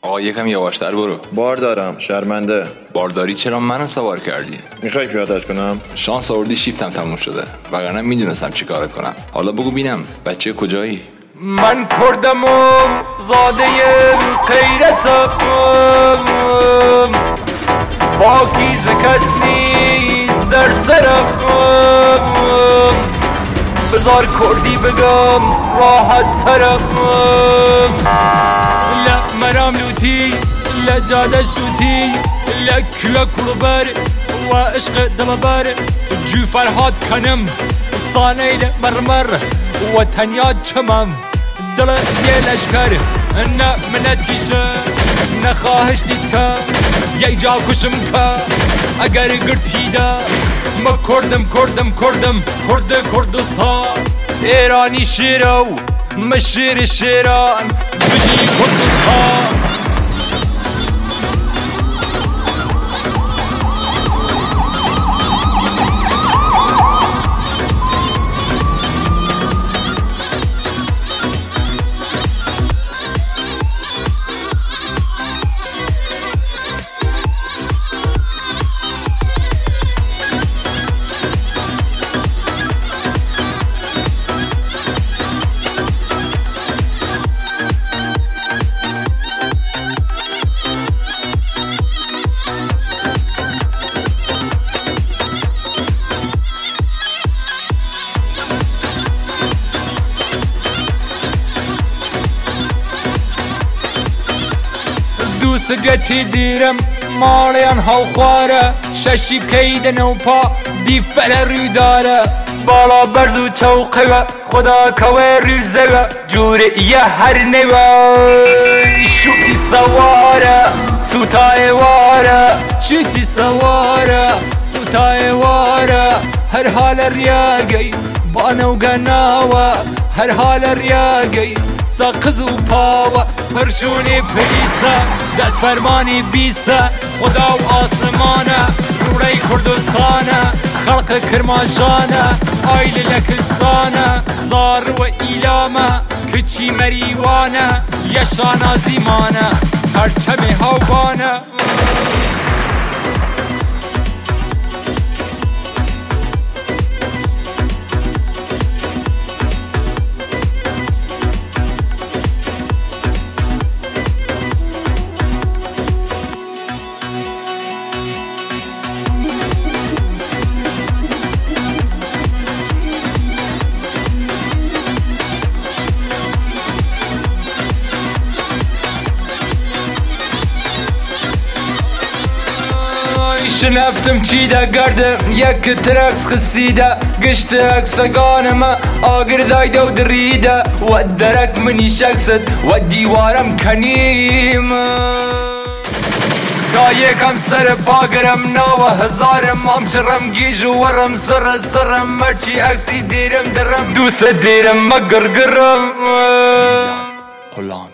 آقا یکم یواشتر برو. بار دارم، شرمنده. بارداری چرا منو سوار کردی؟ میخوای پیاده‌اش کنم؟ شانس آوردی شیفتم تموم شده، وگرنه میدونستم چی کارت کنم. حالا بگو بینم بچه کجایی؟ من کردم زاده غیرتم، باکیز کس نیست در سرم. بذار کردی بگم راحت ترم. لا مرام لوتی، لا جاده شوتی، لا کوه کلوبر و عشق دلبر. جو فرهاد کنم صانیل مرمر و تنیا چمم دل یه لشکر. نه منت کیشه نه خواهش دید که یک جا کشم که اگر گرتی دا ما کردم کرد کردستان. ایرانی شیرو مشیر شیران بجی کردستان. دوست گتی دیرم مالیان هاو خواره. ششی کید نوپا دی فل رو داره. بالا برزو چوقه خدا کوه ریزه جوره یه هر نوه. شوتی سواره سوتای واره، شوتی سواره سوتای واره. هر حال ریاگی بانو گناوه، هر حال ریاگی ساقز و پاوه. فرشونی پلیسه دست فرمانی بیسه، خدا و آسمانه روڑی کردستانه. خلق کرماشانه آیل لکستانه. زار و ایلامه کچی مریوانه یشانا زیمانه پرچم هاوبانه. شنفتم چیده گردم یک ترکس خسیده. گشت اکسگانم آگر دایده و دریده و درک منی شکست و دیوارم کنیم. دا یکم سر باگرم نو هزارم امچرم گیج و ورم سرم مرچی اکسی دیرم درم دوست دیرم مگرگرم.